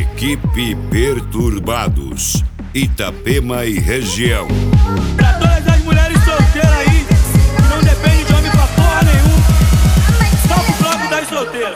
Equipe Perturbados, Itapema e região. Pra todas as mulheres solteiras aí, que não depende de homem pra porra nenhuma, só pro bloco das solteiras.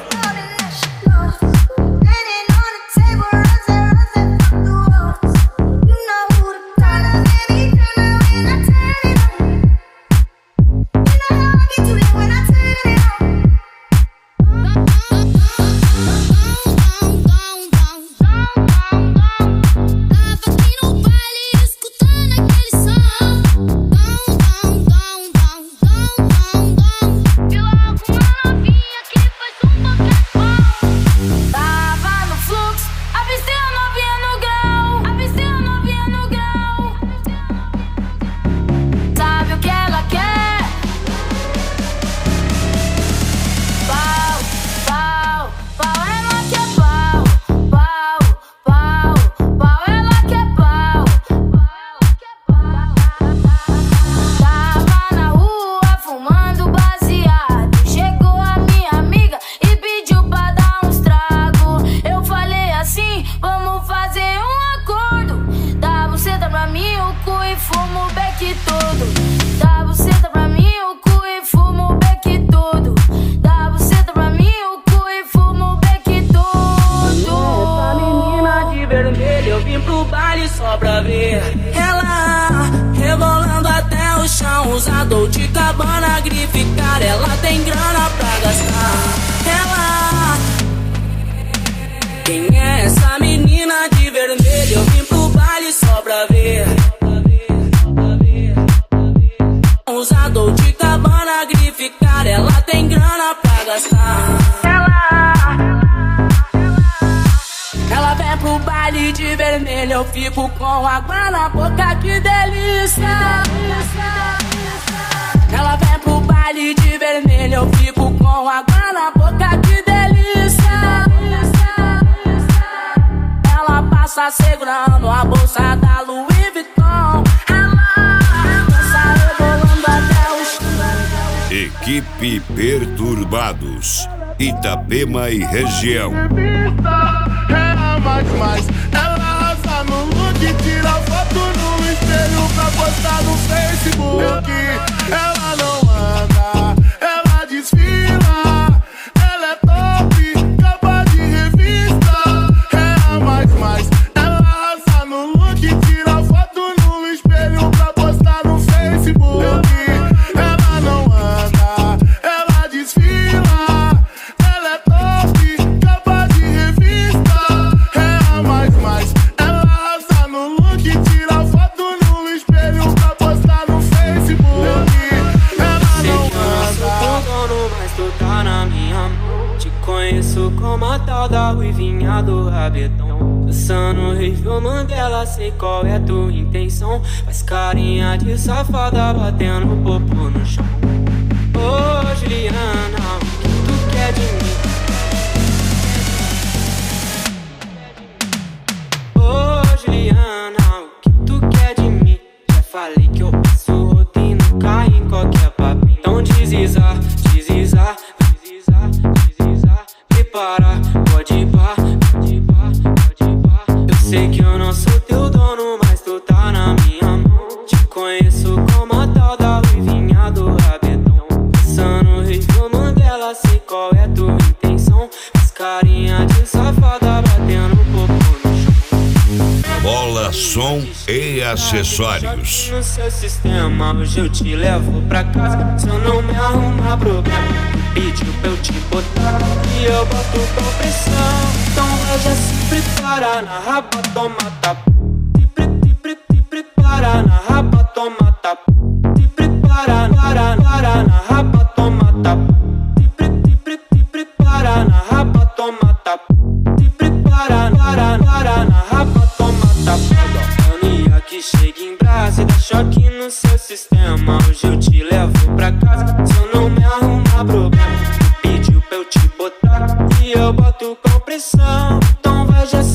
Só pra ver ela rebolando até o chão, usador de cabana, grife, cara, ela tem grana pra gastar. Ela, quem é essa menina de vermelho? Eu vim pro baile só pra ver. Usador de cabana, grife, cara, ela tem grana pra gastar. Ela vem pro baile de vermelho, eu fico com água na boca, que delícia. Ela vem pro baile de vermelho, eu fico com água na boca, que delícia. Ela passa segurando a bolsa da Louis Vuitton. Ela dança rebolando até o chão. Equipe Perturbados, Itapema e região. Mas ela arrasa no look, tira foto no espelho pra postar no Facebook. Ela não anda, ela desfila, ela é top, capa de revista. Mas ela arrasa no look, tira foto no espelho pra postar no Facebook. Ela não anda, ela desfila, ela é top, capa de revista. Mas ela arrasa no look, tira foto no espelho pra postar no Facebook. Ela não anda. Dono, mas tu tá na minha mão. Te conheço como a tal da ruivinha do rabetão. Dançando review Mandela, sei qual é tua intenção. Faz carinha de safada, batendo popo no chão. Ô Juliana, o que tu quer de mim? Juliana, o que tu quer de mim? Já falei que eu passo rotina, cai em qualquer papinho. Então deslizar, deslizar, deslizar, deslizar. Prepara, pode ir pá, pode ir pá, pode ir pá. Eu sei que eu não sou teu dono, mas tu tá na minha mão. Te conheço como a tal da ruivinha do rabetão. Dançando review Mandela, sei qual é tua intenção. Faz carinha de safada, batendo popo. Bola, som e acessórios. No seu sistema, hoje eu te levo pra casa. Se eu não me arrumar problema, pediu pra eu te botar e eu boto com pressão. Então vai já se prepara na raba, toma tapa. Se prepara na raba, toma tapa. Se prepara na raba, toma tapa. Se prepara na raba, toma tapa. Se prepara na raba, toma tapa. Mania que chega em brasa e dá choque no seu sistema. Hoje eu te levo pra casa. Se eu não me arrumar problema, pediu pra eu te botar e eu boto com pressão. Então vai já